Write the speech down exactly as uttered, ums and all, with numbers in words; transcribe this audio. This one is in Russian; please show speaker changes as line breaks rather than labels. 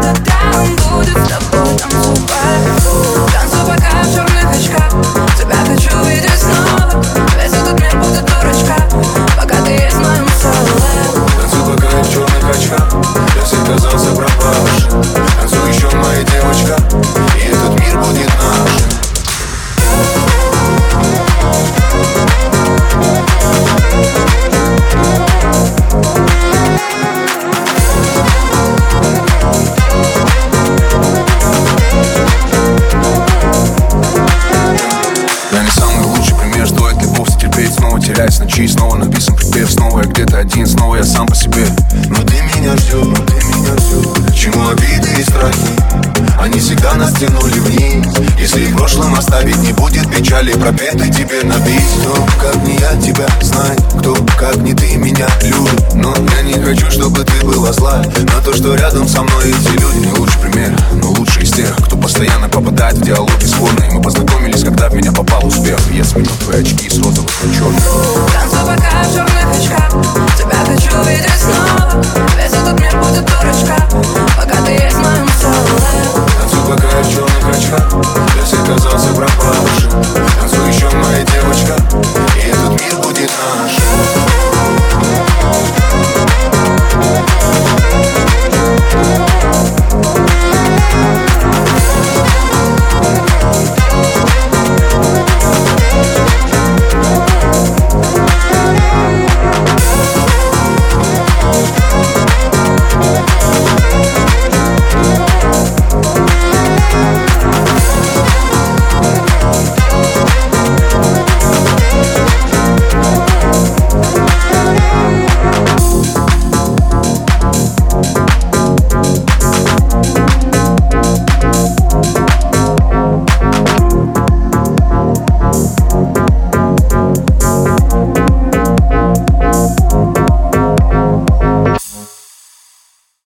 тогда он будет с тобой танцевать. Танцуй пока в черных очках, тебя хочу видеть снова. Весь этот мир будет дурачка, пока ты есть в моем соло.
Танцуй пока я в черных очках, я всех казался пропавшим. Танцуй еще, моя девочка, и этот мир будет нашим. Я не самый лучший пример, стоит ли вовсе терпеть. Снова терять ночи, снова написан припев. Снова я где-то один, снова я сам по себе. Но ты меня ждешь, но ты меня ждешь. К чему обиды и страхи? Они всегда нас тянули вниз. Если в прошлом оставить не будет печали, пропеты тебе на бис. Кто, как не я, тебя знает, кто, как не ты, меня любит. Но я не хочу, чтобы ты была зла на то, что рядом со мной эти люди. Не лучший пример, но лучший из тех, кто постоянно попадает в диалоги спорные. Мы познакомились, когда в меня попал успех. Я сменил твои очки с розовых на черных.
Танцуй пока в черных очках, тебя хочу видеть снова. Весь этот мир будет дурачка, пока